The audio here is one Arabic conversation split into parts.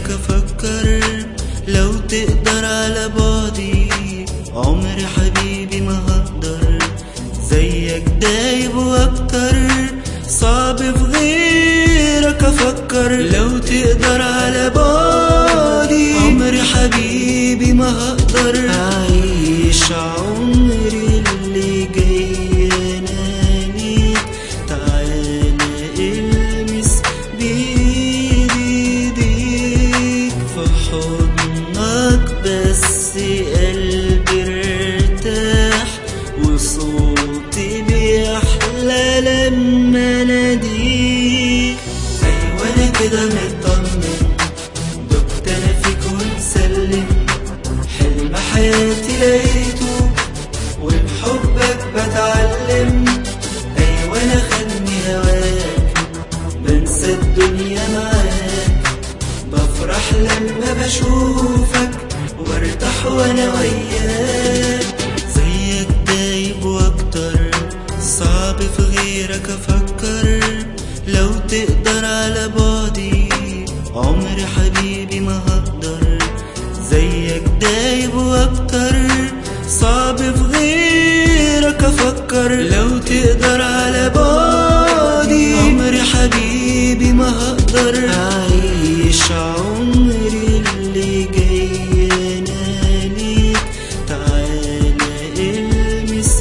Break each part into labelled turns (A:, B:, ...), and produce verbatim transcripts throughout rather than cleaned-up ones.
A: غيرك افكر، لو تقدر على بعدي عمري حبيبي ما هقدر، زيك دايب واكتر، صعب في غيرك افكر، لو تقدر على بعدي عمري حبيبي ما هقدر، اعيش عمري اللي جاي انانيك، تعالى المس بايدي ايديك في حضنك، بس قلبي ارتاح وصوتي بيحلى لما اناديك. ايوه انا كده مطمن، دقت انا فيك ومسلم، حلم حياتي لقيته وبحبك بتعلم. ايوه انا خدني هواك، بنسى الدنيا معاك، بفرح لما بشوفك وبرتاح وانا وياك، زيك دايب واكتر، صعب في غيرك افكر، لو تقدر على بعدي عمري حبيبي ما هقدر، زيك دايب واكتر، صعب في غيرك افكر، لو تقدر على بعدي عمري حبيبي ما هقدر، اعيش عمري اللي جاي انانيك، تعالى المس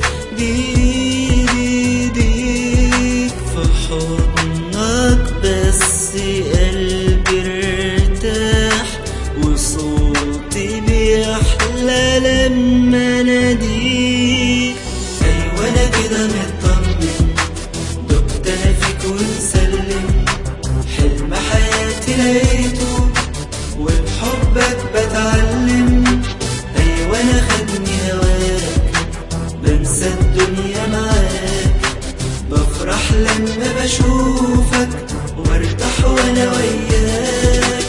A: بايدي ايديك في حضنك، بس قلبي ارتاح وصوتي بيحلى لما اناديك. ايوه انا كده مطمن، دقت انا فيك ومسلم، حلم حياتي لقيته وبحبك بتعلم. ايوه انا خدني هواك، بنسى الدنيا معاك، بفرح لما بشوفك وبرتاح وانا وياك.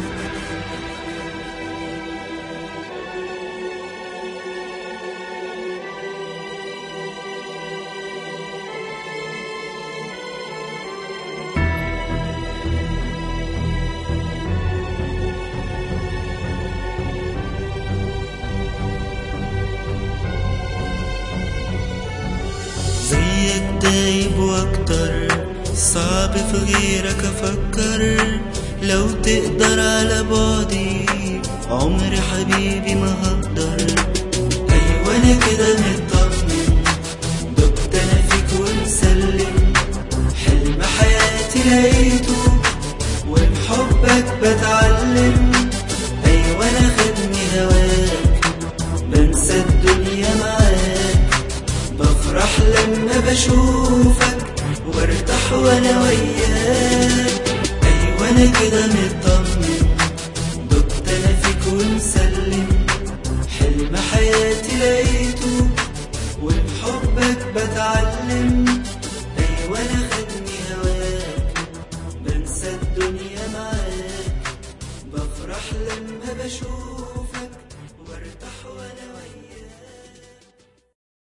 A: زيك دايب واكتر، صعب في غيرك افكر، لو تقدر على بعدي عمري حبيبي ما هقدر. ايوه انا كده مطمن، دقت انا فيك ومسلم، حلم حياتي لقيته وبحبك بتعلم. ايوه انا خدني هواك، بنسى الدنيا معاك، بفرح لما بشوفك وبرتاح وانا وياك. ايوه انا كده مطمن، دقت انا فيك ومسلم، حلم حياتي لقيته وبحبك بتعلم. ايوه انا خدني هواك، بنسى الدنيا معاك، بفرح لما بشوفك